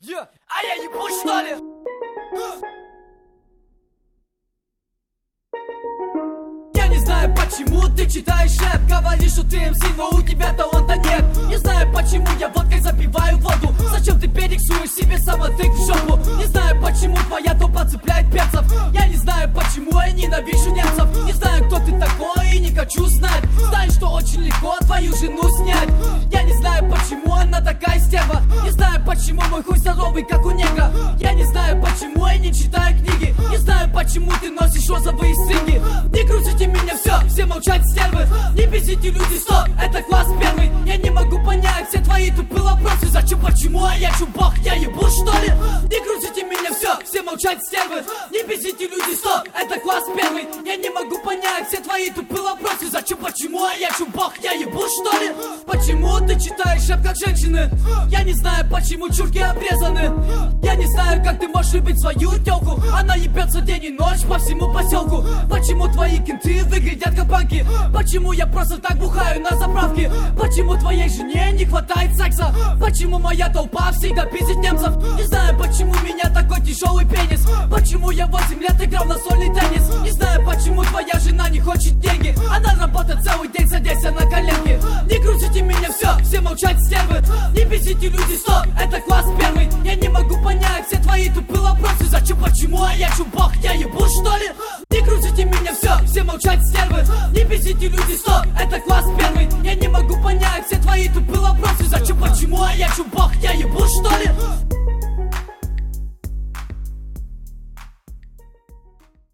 А я ебу, что ли? Я не знаю, почему ты читаешь рэп. Говоришь, что ты МС, но у тебя таланта нет. Не знаю, почему я водкой запиваю воду. Зачем ты перексуешь себе самотык в жопу? Не знаю, почему твоя топа цепляет перцев. Я не знаю, почему я ненавижу немцев. Не знаю, кто ты такой и не хочу знать. Знаю, что очень легко твою жену снять. Я не знаю, почему она такая стерва. Не знаю, почему мой хуй здоровый, как у негра. Я не знаю, почему я не читаю книги. Не знаю, почему ты носишь розовые стриги. Не крутите меня, все молчать, стервы. Не бесите, люди, стоп, это класс первый. Я не могу понять все твои тупые вопросы. Зачем, почему, а я чубах, я ебу, что ли? Не крутите меня, все молчать, стервы. Не бесите, люди, стоп, это класс первый. Я не могу понять все твои тупые вопросы. Зачем, почему, а я чубах, я ебу, что ли? Почему ты читаешь рэп как женщины? Я не знаю, почему чурки обрезаны. Я не знаю, как ты можешь любить свою тёлку. Она ебется день и ночь по всему поселку. Почему твои кенты выглядят как банки? Почему я просто так бухаю на заправке? Почему твоей жене не хватает секса? Почему моя толпа всегда пиздит немцев? Не знаю, почему у меня такой тяжелый пенис. Почему я 8 лет играл на сольный теннис? Не знаю, почему твоя жена не хочет деньги. Она работает целый день, садясь на коленки. Не крутите меня, все молчать, стервы. Не бесите, люди, стоп, это класс первый. Я не могу понять все твои тупые вопросы. Зачем, почему, а я чубах, я ебу, что ли? Не крутите меня, все молчать, стервы. Не бесите, люди, стоп, это класс первый. Я не могу понять все твои тупые вопросы. Зачем, почему, а я чубах, я ебу, что ли?